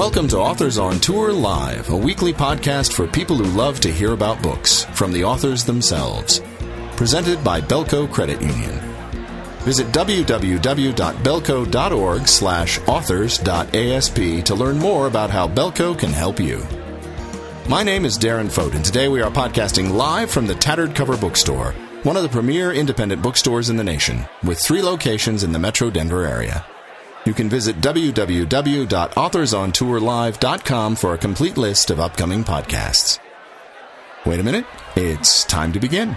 Welcome to Authors on Tour Live, a weekly podcast for people who love to hear about books from the authors themselves. Presented by Belco Credit Union. Visit www.belco.org/authors.asp to learn more about how Belco can help you. My name is Darren Fote, and today we are podcasting live from the Tattered Cover Bookstore, one of the premier independent bookstores in the nation, with 3 locations in the Metro Denver area. You can visit www.authorsontourlive.com for a complete list of upcoming podcasts. Wait a minute, it's time to begin.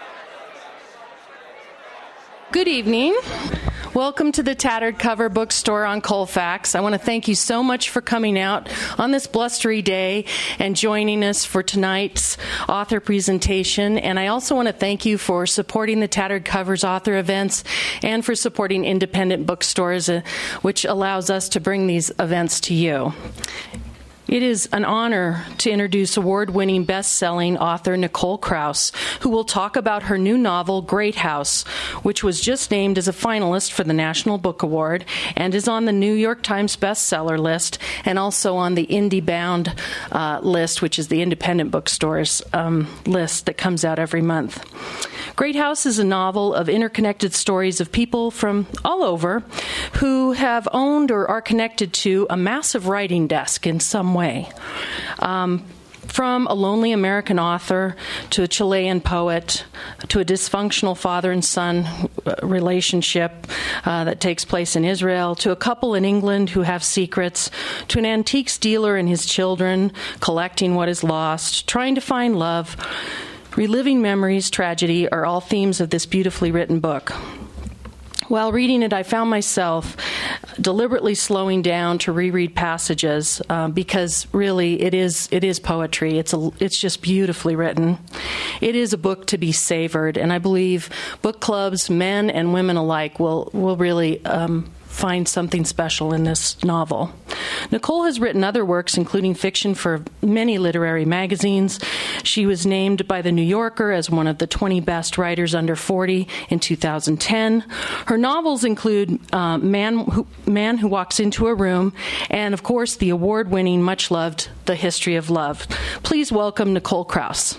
Good evening. Welcome to the Tattered Cover Bookstore on Colfax. I want to thank you so much for coming out on this blustery day and joining us for tonight's author presentation. And I also want to thank you for supporting the Tattered Covers author events and for supporting independent bookstores, which allows us to bring these events to you. It is an honor to introduce award-winning best-selling author Nicole Krauss, who will talk about her new novel, Great House, which was just named as a finalist for the National Book Award and is on the New York Times bestseller list and also on the IndieBound list, which is the independent bookstores list that comes out every month. Great House is a novel of interconnected stories of people from all over who have owned or are connected to a massive writing desk in some way. From a lonely American author to a Chilean poet to a dysfunctional father and son relationship that takes place in Israel to a couple in England who have secrets to an antiques dealer and his children collecting what is lost, trying to find love. Reliving memories, tragedy are all themes of this beautifully written book. While reading it, I found myself deliberately slowing down to reread passages because really it is poetry. It's just beautifully written. It is a book to be savored, and I believe book clubs, men and women alike, will really find something special in this novel. Nicole has written other works, including fiction, for many literary magazines. She was named by The New Yorker as one of the 20 best writers under 40 in 2010. Her novels include Man Who Walks Into a Room and, of course, the award-winning, much-loved The History of Love. Please welcome Nicole Krauss.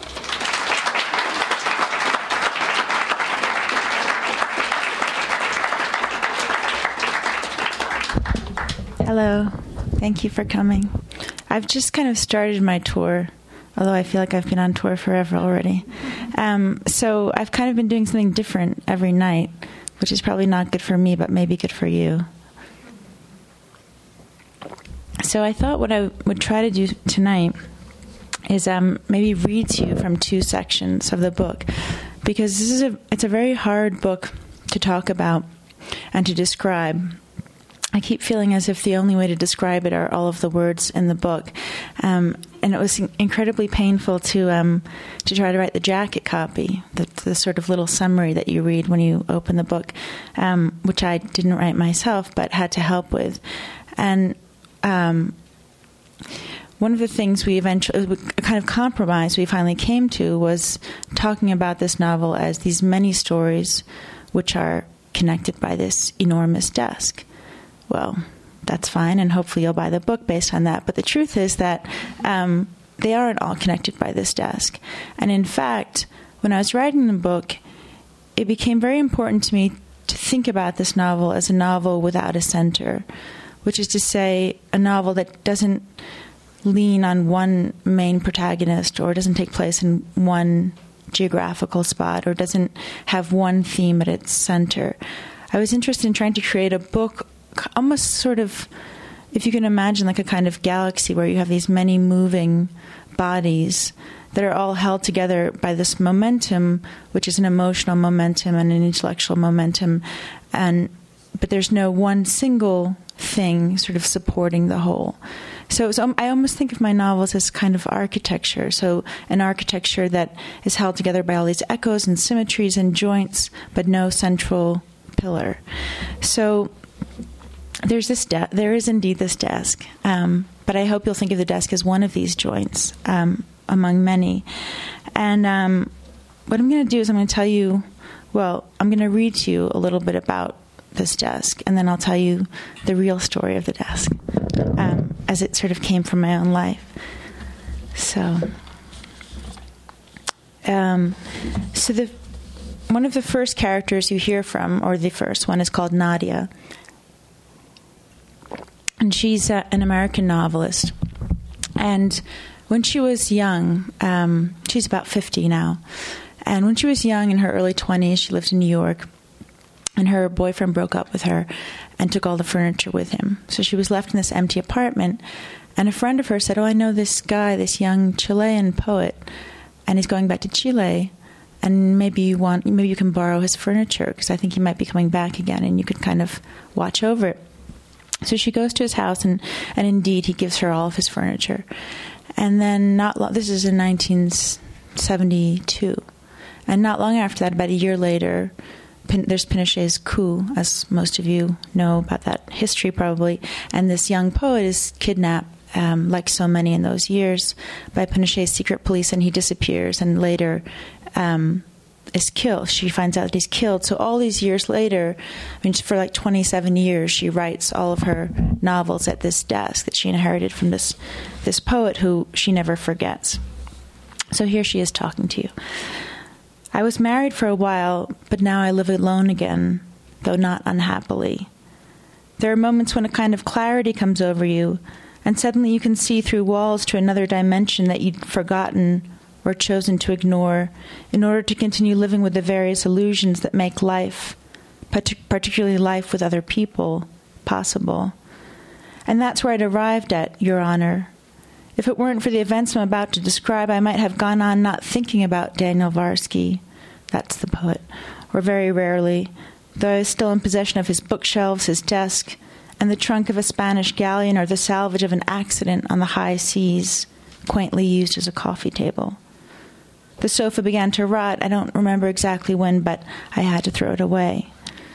Hello. Thank you for coming. I've just kind of started my tour, although I feel like I've been on tour forever already. So I've kind of been doing something different every night, which is probably not good for me, but maybe good for you. So I thought what I would try to do tonight is maybe read to you from 2 sections of the book, because it's a very hard book to talk about and to describe. I keep feeling as if the only way to describe it are all of the words in the book. And it was incredibly painful to try to write the jacket copy, the sort of little summary that you read when you open the book, which I didn't write myself but had to help with. And one of the things we kind of compromise we finally came to was talking about this novel as these many stories which are connected by this enormous desk. Well, that's fine, and hopefully you'll buy the book based on that. But the truth is that they aren't all connected by this desk. And in fact, when I was writing the book, it became very important to me to think about this novel as a novel without a center, which is to say a novel that doesn't lean on one main protagonist or doesn't take place in one geographical spot or doesn't have one theme at its center. I was interested in trying to create a book almost sort of, if you can imagine, like a kind of galaxy where you have these many moving bodies that are all held together by this momentum, which is an emotional momentum and an intellectual momentum, but there's no one single thing sort of supporting the whole. So I almost think of my novels as kind of architecture, so an architecture that is held together by all these echoes and symmetries and joints, but no central pillar. So there is indeed this desk, but I hope you'll think of the desk as one of these joints among many. And what I'm going to do is I'm going to tell you, I'm going to read to you a little bit about this desk, and then I'll tell you the real story of the desk. as it sort of came from my own life. So one of the first characters you hear from, or the first one, is called Nadia. And she's an American novelist. And when she was young, she's about 50 now, and when she was young, in her early 20s, she lived in New York, and her boyfriend broke up with her and took all the furniture with him. So she was left in this empty apartment, and a friend of hers said, I know this guy, this young Chilean poet, and he's going back to Chile, and maybe you can borrow his furniture, because I think he might be coming back again, and you could kind of watch over it. So she goes to his house, and indeed, he gives her all of his furniture. And then this is in 1972. And not long after that, about a year later, there's Pinochet's coup, as most of you know about that history probably. And this young poet is kidnapped, like so many in those years, by Pinochet's secret police, and he disappears, and later is killed. She finds out that he's killed. So all these years later, for like 27 years, she writes all of her novels at this desk that she inherited from this poet who she never forgets. So here she is talking to you. I was married for a while, but now I live alone again, though not unhappily. There are moments when a kind of clarity comes over you, and suddenly you can see through walls to another dimension that you'd forgotten or chosen to ignore in order to continue living with the various illusions that make life, particularly life with other people, possible. And that's where I'd arrived at, Your Honor. If it weren't for the events I'm about to describe, I might have gone on not thinking about Daniel Varsky, that's the poet, or very rarely, though I was still in possession of his bookshelves, his desk, and the trunk of a Spanish galleon or the salvage of an accident on the high seas, quaintly used as a coffee table. The sofa began to rot. I don't remember exactly when, but I had to throw it away.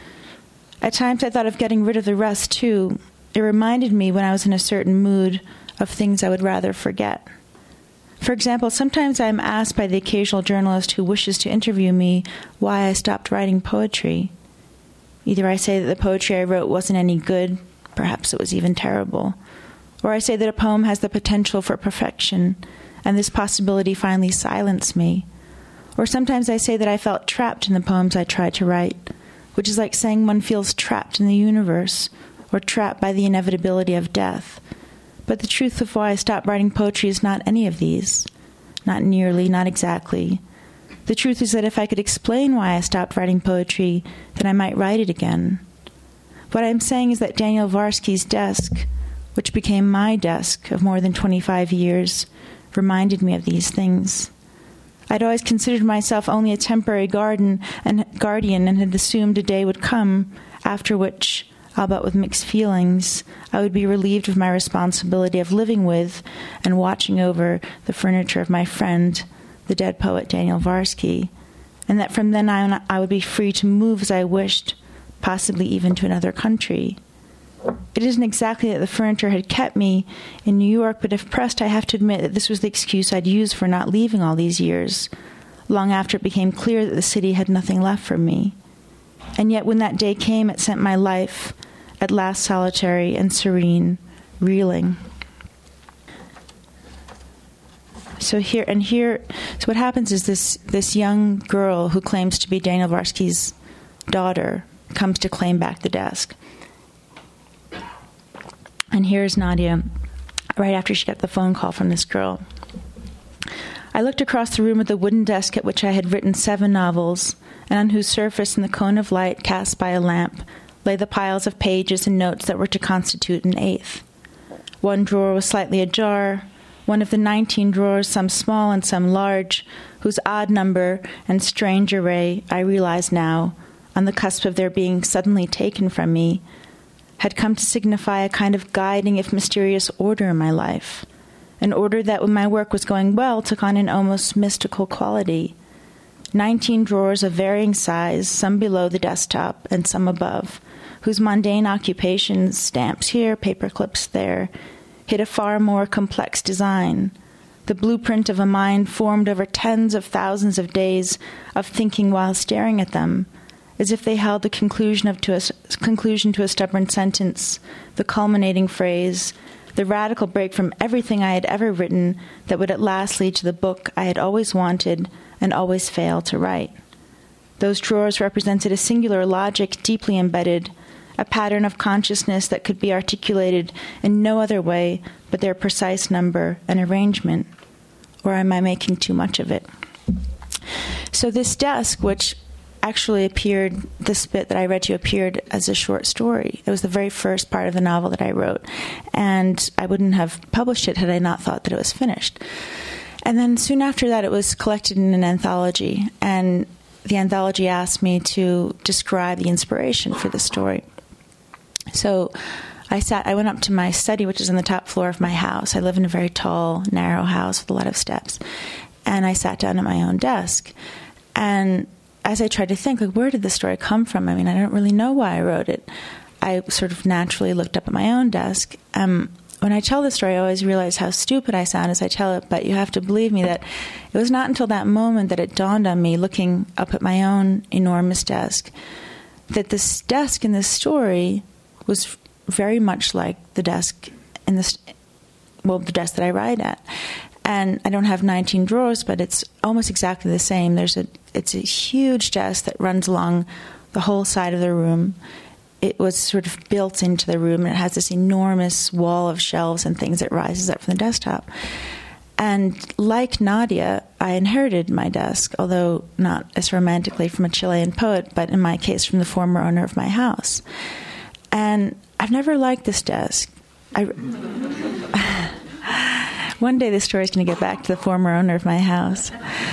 At times I thought of getting rid of the rest, too. It reminded me, when I was in a certain mood, of things I would rather forget. For example, sometimes I am asked by the occasional journalist who wishes to interview me why I stopped writing poetry. Either I say that the poetry I wrote wasn't any good, perhaps it was even terrible, or I say that a poem has the potential for perfection, and this possibility finally silenced me. Or sometimes I say that I felt trapped in the poems I tried to write, which is like saying one feels trapped in the universe, or trapped by the inevitability of death. But the truth of why I stopped writing poetry is not any of these. Not nearly, not exactly. The truth is that if I could explain why I stopped writing poetry, then I might write it again. What I'm saying is that Daniel Varsky's desk, which became my desk of more than 25 years, reminded me of these things. I'd always considered myself only a temporary guardian and had assumed a day would come after which, albeit with mixed feelings, I would be relieved of my responsibility of living with and watching over the furniture of my friend, the dead poet Daniel Varsky, and that from then on I would be free to move as I wished, possibly even to another country. It isn't exactly that the furniture had kept me in New York, but if pressed, I have to admit that this was the excuse I'd use for not leaving all these years, long after it became clear that the city had nothing left for me. And yet when that day came, it sent my life, at last solitary and serene, reeling. So what happens is this young girl who claims to be Daniel Varsky's daughter comes to claim back the desk. And here's Nadia, right after she got the phone call from this girl. I looked across the room at the wooden desk at which I had written 7 novels, and on whose surface, in the cone of light cast by a lamp, lay the piles of pages and notes that were to constitute an 8th. One drawer was slightly ajar, one of the 19 drawers, some small and some large, whose odd number and strange array, I realize now, on the cusp of their being suddenly taken from me, had come to signify a kind of guiding, if mysterious, order in my life, an order that, when my work was going well, took on an almost mystical quality. 19 drawers of varying size, some below the desktop and some above, whose mundane occupations, stamps here, paper clips there, hid a far more complex design, the blueprint of a mind formed over tens of thousands of days of thinking while staring at them, as if they held the conclusion to a stubborn sentence, the culminating phrase, the radical break from everything I had ever written that would at last lead to the book I had always wanted and always failed to write. Those drawers represented a singular logic deeply embedded, a pattern of consciousness that could be articulated in no other way but their precise number and arrangement. Or am I making too much of it? So this desk, which actually appeared, this bit that I read to you appeared as a short story. It was the very first part of the novel that I wrote, and I wouldn't have published it had I not thought that it was finished. And then soon after that, it was collected in an anthology, and the anthology asked me to describe the inspiration for the story. So I went up to my study, which is on the top floor of my house. I live in a very tall, narrow house with a lot of steps. And I sat down at my own desk. And as I tried to think, like, where did the story come from? I mean, I don't really know why I wrote it. I sort of naturally looked up at my own desk. When I tell the story, I always realize how stupid I sound as I tell it, but you have to believe me that it was not until that moment that it dawned on me, looking up at my own enormous desk, that this desk in this story was very much like the desk in this, well, the desk that I write at. And I don't have 19 drawers, but it's almost exactly the same. It's a huge desk that runs along the whole side of the room. It was sort of built into the room, and it has this enormous wall of shelves and things that rises up from the desktop. And like Nadia, I inherited my desk, although not as romantically from a Chilean poet, but in my case from the former owner of my house. And I've never liked this desk. One day this story is going to get back to the former owner of my house.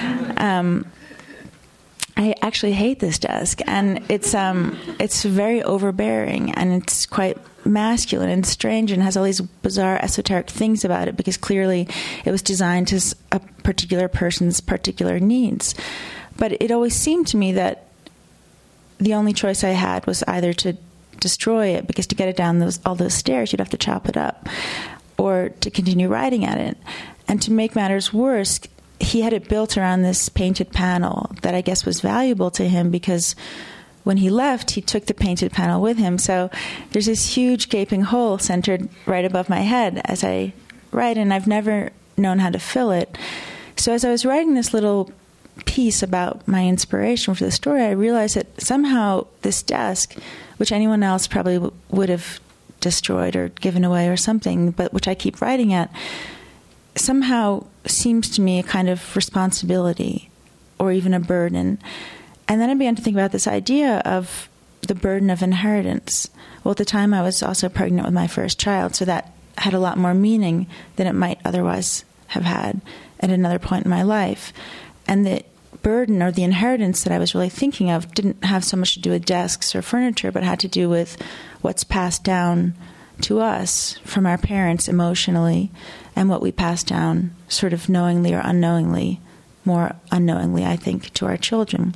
I actually hate this desk, and it's very overbearing, and it's quite masculine and strange, and has all these bizarre esoteric things about it, because clearly it was designed to a particular person's particular needs. But it always seemed to me that the only choice I had was either to destroy it, because to get it down all those stairs, you'd have to chop it up, or to continue writing at it. And to make matters worse, he had it built around this painted panel that I guess was valuable to him, because when he left, he took the painted panel with him. So there's this huge gaping hole centered right above my head as I write, and I've never known how to fill it. So as I was writing this little piece about my inspiration for the story, I realized that somehow this desk, which anyone else probably would have destroyed or given away or something, but which I keep writing at, somehow seems to me a kind of responsibility or even a burden. And then I began to think about this idea of the burden of inheritance. Well, at the time I was also pregnant with my first child, so that had a lot more meaning than it might otherwise have had at another point in my life. And the burden or the inheritance that I was really thinking of didn't have so much to do with desks or furniture, but had to do with what's passed down to us from our parents emotionally, and what we pass down sort of knowingly or unknowingly, more unknowingly, I think, to our children.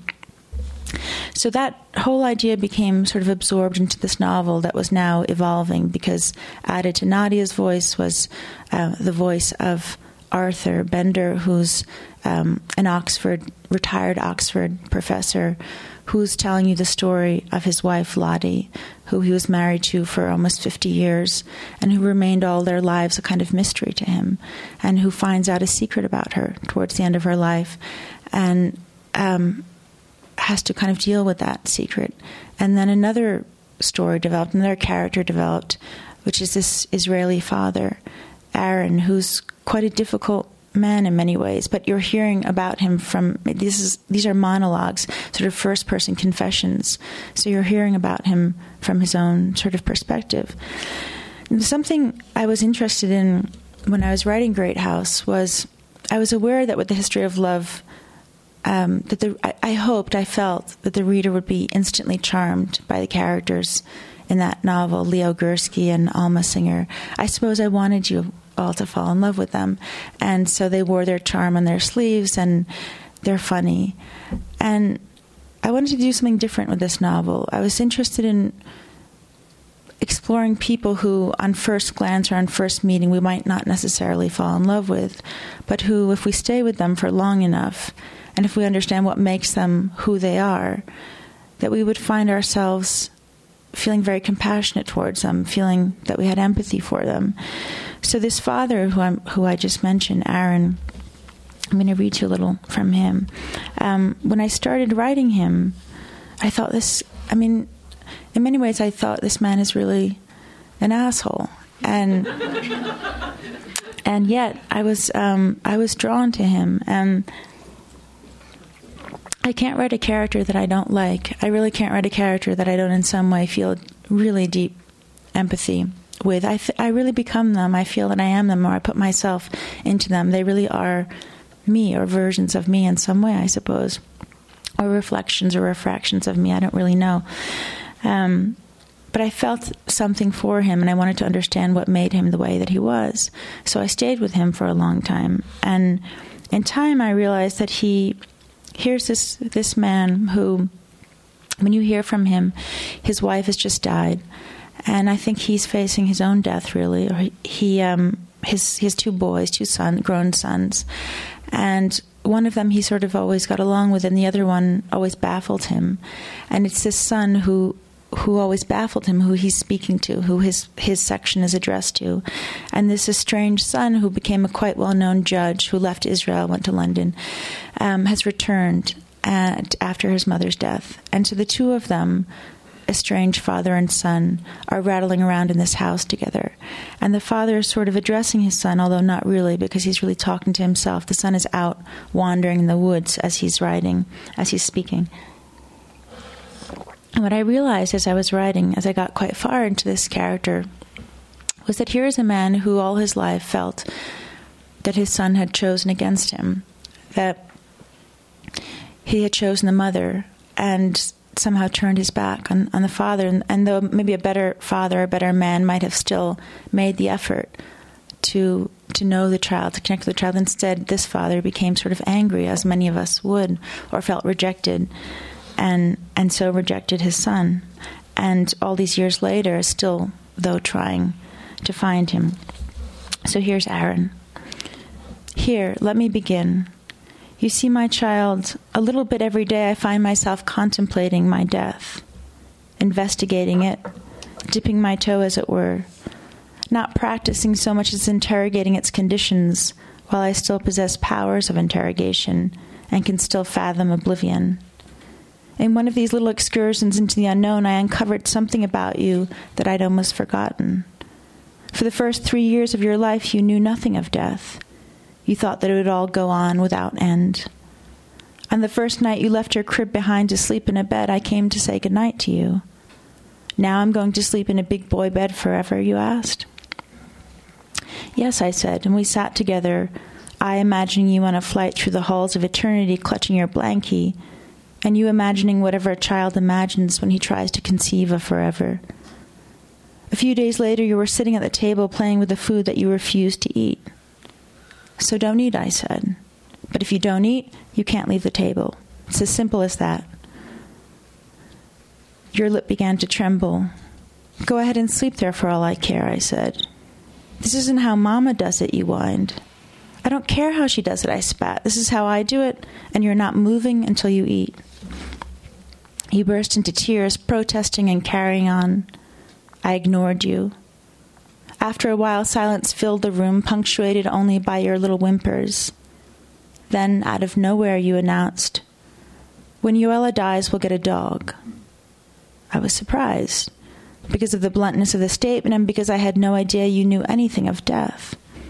So that whole idea became sort of absorbed into this novel that was now evolving, because added to Nadia's voice was the voice of Arthur Bender, who's an retired Oxford professor, who's telling you the story of his wife, Lottie, who he was married to for almost 50 years, and who remained all their lives a kind of mystery to him, and who finds out a secret about her towards the end of her life, and has to kind of deal with that secret. And then another story developed, another character developed, which is this Israeli father, Aaron, who's quite a difficult man in many ways, but you're hearing about him from, these are monologues, sort of first-person confessions, so you're hearing about him from his own sort of perspective. And something I was interested in when I was writing Great House was, I was aware that with the history of love, I felt that the reader would be instantly charmed by the characters in that novel, Leo Gursky and Alma Singer. I suppose I wanted you all to fall in love with them. And so they wore their charm on their sleeves, and they're funny. And I wanted to do something different with this novel. I was interested in exploring people who, on first glance or on first meeting, we might not necessarily fall in love with, but who, if we stay with them for long enough, and if we understand what makes them who they are, that we would find ourselves feeling very compassionate towards them, feeling that we had empathy for them. So this father who I just mentioned, Aaron, I'm going to read you a little from him. When I started writing him, I thought in many ways I thought this man is really an asshole. And yet I was drawn to him. And I can't write a character that I don't like. I really can't write a character that I don't in some way feel really deep empathy with. I really become them. I feel that I am them, or I put myself into them. They really are me, or versions of me in some way, I suppose, or reflections or refractions of me. I don't really know. But I felt something for him, and I wanted to understand what made him the way that he was. So I stayed with him for a long time. And in time, I realized that here's this man who, when you hear from him, his wife has just died. And I think he's facing his own death, really. Or his two boys, grown sons. And one of them he sort of always got along with, and the other one always baffled him. And it's this son who always baffled him, who he's speaking to, who his section is addressed to. And this estranged son, who became a quite well-known judge, who left Israel, went to London, has returned after his mother's death. And so the two of them, estranged father and son, are rattling around in this house together. And the father is sort of addressing his son, although not really, because he's really talking to himself. The son is out wandering in the woods as he's writing, as he's speaking. And what I realized as I was writing, as I got quite far into this character, was that here is a man who all his life felt that his son had chosen against him, that he had chosen the mother, and somehow turned his back on the father. And though maybe a better father, a better man might have still made the effort to know the child, to connect with the child, instead this father became sort of angry, as many of us would, or felt rejected, and so rejected his son. And all these years later is still, though, trying to find him. So here's Aaron. Here, let me begin. You see, my child, a little bit every day I find myself contemplating my death, investigating it, dipping my toe, as it were, not practicing so much as interrogating its conditions while I still possess powers of interrogation and can still fathom oblivion. In one of these little excursions into the unknown, I uncovered something about you that I'd almost forgotten. For the first 3 years of your life, you knew nothing of death. You thought that it would all go on without end. On the first night you left your crib behind to sleep in a bed, I came to say goodnight to you. Now I'm going to sleep in a big boy bed forever, you asked. Yes, I said, and we sat together, I imagining you on a flight through the halls of eternity clutching your blankie, and you imagining whatever a child imagines when he tries to conceive of forever. A few days later you were sitting at the table playing with the food that you refused to eat. So don't eat, I said. But if you don't eat, you can't leave the table. It's as simple as that. Your lip began to tremble. Go ahead and sleep there for all I care, I said. This isn't how Mama does it, you whined. I don't care how she does it, I spat. This is how I do it, and you're not moving until you eat. You burst into tears, protesting and carrying on. I ignored you. After a while, silence filled the room, punctuated only by your little whimpers. Then, out of nowhere, you announced, when Yoella dies, we'll get a dog. I was surprised, because of the bluntness of the statement and because I had no idea you knew anything of death.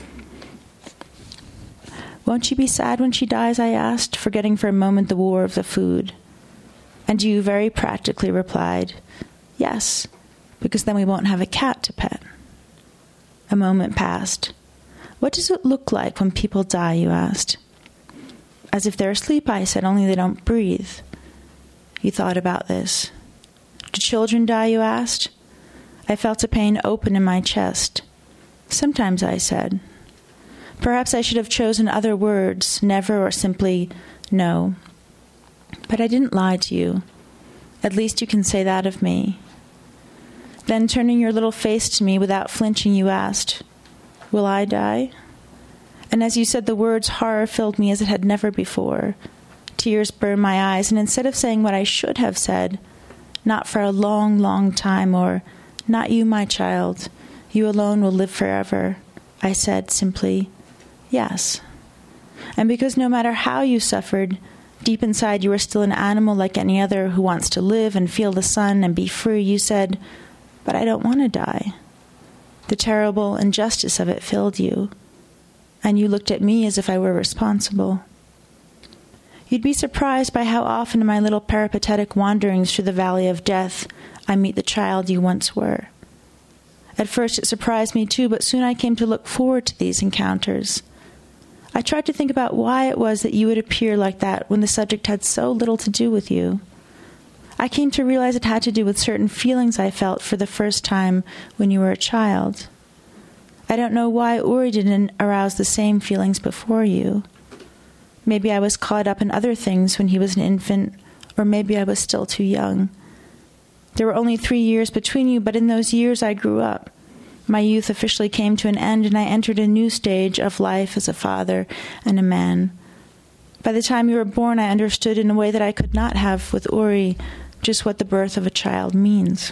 Won't you be sad when she dies, I asked, forgetting for a moment the war of the food. And you very practically replied, yes, because then we won't have a cat to pet. A moment passed. What does it look like when people die, you asked. As if they're asleep, I said, only they don't breathe. You thought about this. Do children die, you asked? I felt a pain open in my chest. Sometimes, I said. Perhaps I should have chosen other words, never or simply no. But I didn't lie to you. At least you can say that of me. Then, turning your little face to me without flinching, you asked, will I die? And as you said the words, horror filled me as it had never before. Tears burned my eyes, and instead of saying what I should have said, not for a long, long time, or not you, my child, you alone will live forever, I said simply, yes. And because no matter how you suffered, deep inside you were still an animal like any other who wants to live and feel the sun and be free, you said, but I don't want to die. The terrible injustice of it filled you, and you looked at me as if I were responsible. You'd be surprised by how often in my little peripatetic wanderings through the valley of death I meet the child you once were. At first it surprised me too, but soon I came to look forward to these encounters. I tried to think about why it was that you would appear like that when the subject had so little to do with you. I came to realize it had to do with certain feelings I felt for the first time when you were a child. I don't know why Uri didn't arouse the same feelings before you. Maybe I was caught up in other things when he was an infant, or maybe I was still too young. There were only 3 years between you, but in those years I grew up. My youth officially came to an end, and I entered a new stage of life as a father and a man. By the time you were born, I understood in a way that I could not have with Uri just what the birth of a child means,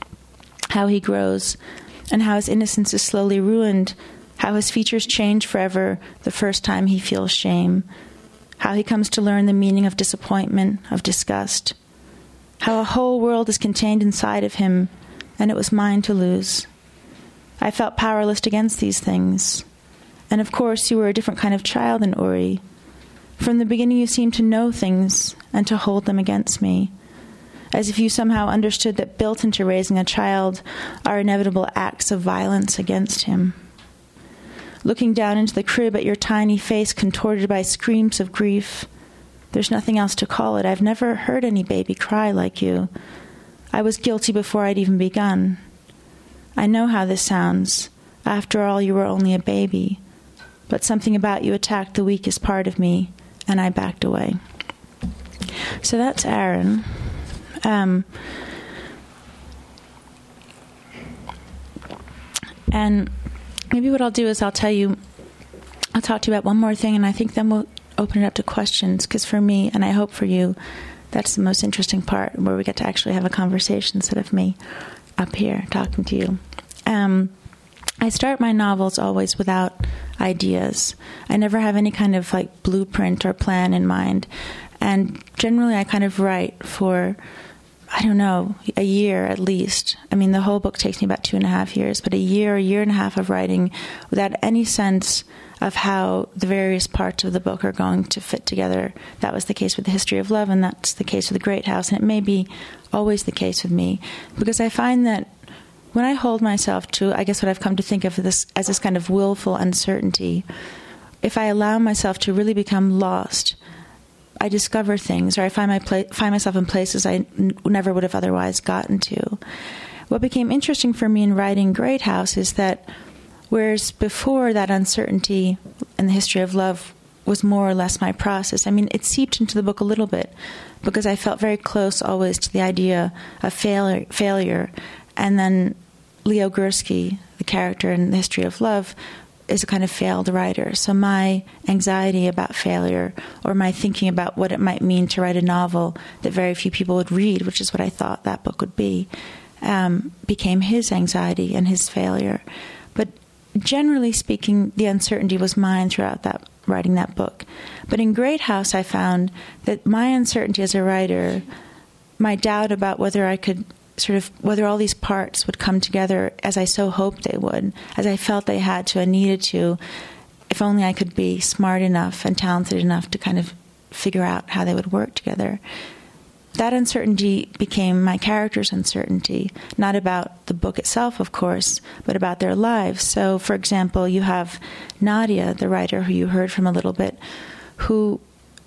how he grows, and how his innocence is slowly ruined, how his features change forever the first time he feels shame, how he comes to learn the meaning of disappointment, of disgust, how a whole world is contained inside of him, and it was mine to lose. I felt powerless against these things. And of course, you were a different kind of child than Uri. From the beginning, you seemed to know things and to hold them against me, as if you somehow understood that built into raising a child are inevitable acts of violence against him. Looking down into the crib at your tiny face contorted by screams of grief, there's nothing else to call it. I've never heard any baby cry like you. I was guilty before I'd even begun. I know how this sounds. After all, you were only a baby. But something about you attacked the weakest part of me, and I backed away. So that's Aaron. And maybe what I'll do is I'll talk to you about one more thing, and I think then we'll open it up to questions, because for me, and I hope for you, that's the most interesting part, where we get to actually have a conversation instead of me up here talking to you. I start my novels always without ideas. I never have any kind of like blueprint or plan in mind. And generally I kind of write for, I don't know, a year at least. I mean, the whole book takes me about 2.5 years, but a year and a half of writing without any sense of how the various parts of the book are going to fit together. That was the case with The History of Love, and that's the case with The Great House, and it may be always the case with me, because I find that when I hold myself to, I guess what I've come to think of this as this kind of willful uncertainty, if I allow myself to really become lost, I discover things, or I find myself in places I never would have otherwise gotten to. What became interesting for me in writing Great House is that whereas before that uncertainty in The History of Love was more or less my process, I mean, it seeped into the book a little bit because I felt very close always to the idea of failure. And then Leo Gursky, the character in The History of Love, is a kind of failed writer. So my anxiety about failure, or my thinking about what it might mean to write a novel that very few people would read, which is what I thought that book would be, became his anxiety and his failure. But generally speaking, the uncertainty was mine throughout writing that book. But in Great House, I found that my uncertainty as a writer, my doubt about whether I could whether all these parts would come together as I so hoped they would, as I felt they had to and needed to, if only I could be smart enough and talented enough to kind of figure out how they would work together. That uncertainty became my character's uncertainty, not about the book itself, of course, but about their lives. So, for example, you have Nadia, the writer who you heard from a little bit, who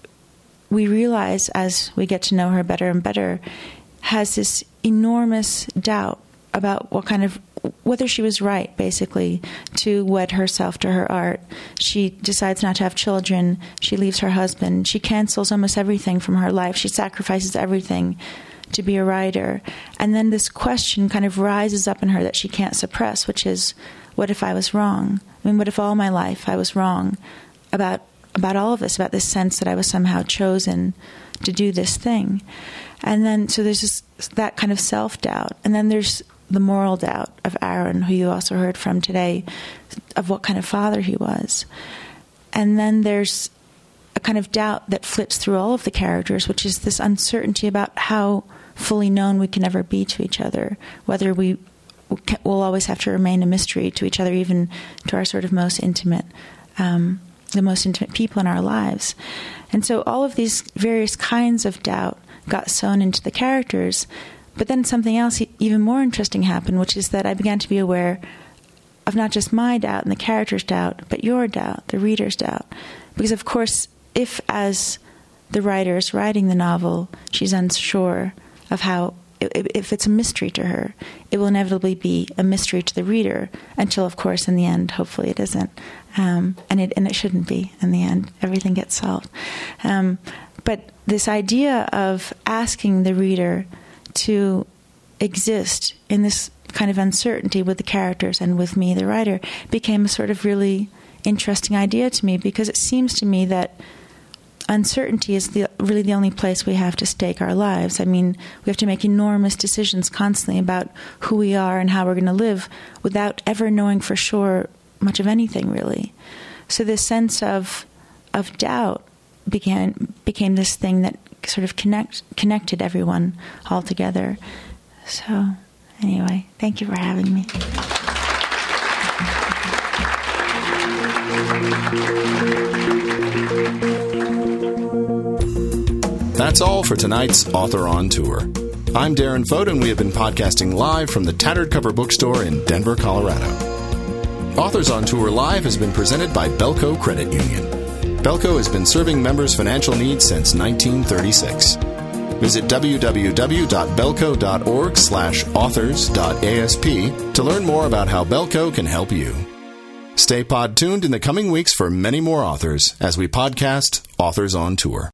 we realize as we get to know her better and better, has this enormous doubt about whether she was right, basically, to wed herself to her art. She decides not to have children. She leaves her husband. She cancels almost everything from her life. She sacrifices everything to be a writer. And then this question kind of rises up in her that she can't suppress, which is, what if I was wrong? I mean, what if all my life I was wrong about all of this, about this sense that I was somehow chosen to do this thing? And then, so there's that kind of self-doubt. And then there's the moral doubt of Aaron, who you also heard from today, of what kind of father he was. And then there's a kind of doubt that flits through all of the characters, which is this uncertainty about how fully known we can ever be to each other, whether we will always have to remain a mystery to each other, even to our sort of most intimate, the most intimate people in our lives. And so all of these various kinds of doubt got sewn into the characters. But then something else even more interesting happened, which is that I began to be aware of not just my doubt and the character's doubt, but your doubt, the reader's doubt. Because, of course, if as the writer is writing the novel, she's unsure of how, if it's a mystery to her, it will inevitably be a mystery to the reader until, of course, in the end, hopefully it isn't. And it shouldn't be in the end. Everything gets solved. But this idea of asking the reader to exist in this kind of uncertainty with the characters and with me, the writer, became a sort of really interesting idea to me, because it seems to me that uncertainty is really the only place we have to stake our lives. I mean, we have to make enormous decisions constantly about who we are and how we're going to live without ever knowing for sure much of anything, really. So this sense of doubt became this thing that sort of connected everyone all together. So anyway, thank you for having me. That's all for tonight's Author on Tour. I'm Darren Foden. We have been podcasting live from the Tattered Cover Bookstore in Denver, Colorado. Authors on Tour Live has been presented by Belco Credit Union. Belco has been serving members' financial needs since 1936. Visit www.belco.org/authors.asp to learn more about how Belco can help you. Stay pod tuned in the coming weeks for many more authors as we podcast Authors on Tour.